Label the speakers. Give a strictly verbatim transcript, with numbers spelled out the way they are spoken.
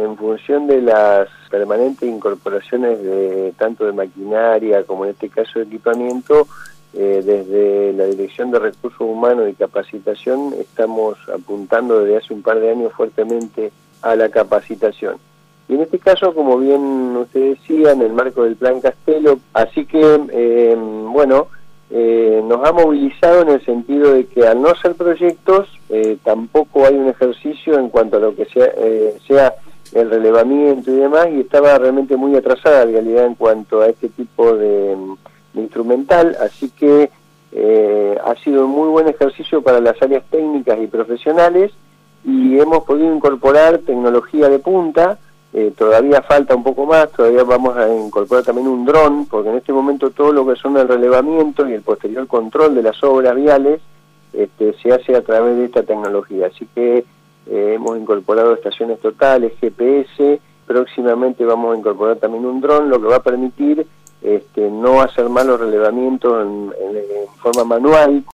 Speaker 1: en función de las permanentes incorporaciones de tanto de maquinaria como en este caso de equipamiento, eh, desde la Dirección de Recursos Humanos y Capacitación estamos apuntando desde hace un par de años fuertemente a la capacitación. Y en este caso, como bien usted decía, en el marco del Plan Castelo, así que, eh, bueno, eh, nos ha movilizado en el sentido de que al no ser proyectos, eh, tampoco hay un ejercicio en cuanto a lo que sea, eh, sea el relevamiento y demás, y estaba realmente muy atrasada la realidad en cuanto a este tipo de, de instrumental, así que eh, ha sido un muy buen ejercicio para las áreas técnicas y profesionales, y hemos podido incorporar tecnología de punta. Eh, todavía falta un poco más, todavía vamos a incorporar también un dron, porque en este momento todo lo que son el relevamiento y el posterior control de las obras viales este, se hace a través de esta tecnología. Así que eh, hemos incorporado estaciones totales, G P S, próximamente vamos a incorporar también un dron, lo que va a permitir este, no hacer más los relevamientos en, en, en forma manual.